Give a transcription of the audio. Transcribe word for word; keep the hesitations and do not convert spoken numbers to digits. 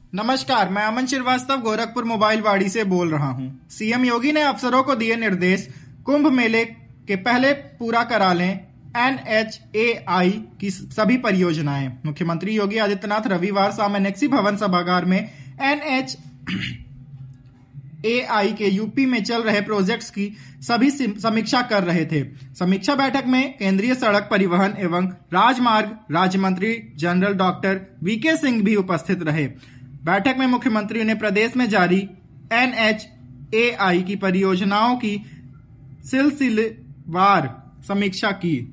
नमस्कार, मैं अमन श्रीवास्तव गोरखपुर मोबाइल वाड़ी से बोल रहा हूं। सीएम योगी ने अफसरों को दिए निर्देश, कुंभ मेले के पहले पूरा करा लें एन एच ए आई की सभी परियोजनाएं। मुख्यमंत्री योगी आदित्यनाथ रविवार शाम एनेक्सी भवन सभागार में एन एच ए आई के यूपी में चल रहे प्रोजेक्ट्स की सभी समीक्षा कर रहे थे। समीक्षा बैठक में केंद्रीय सड़क परिवहन एवं राजमार्ग राज्य मंत्री जनरल डॉक्टर वीके सिंह भी उपस्थित रहे। बैठक में मुख्यमंत्री ने प्रदेश में जारी एन एच ए आई की परियोजनाओं की सिलसिलेवार समीक्षा की।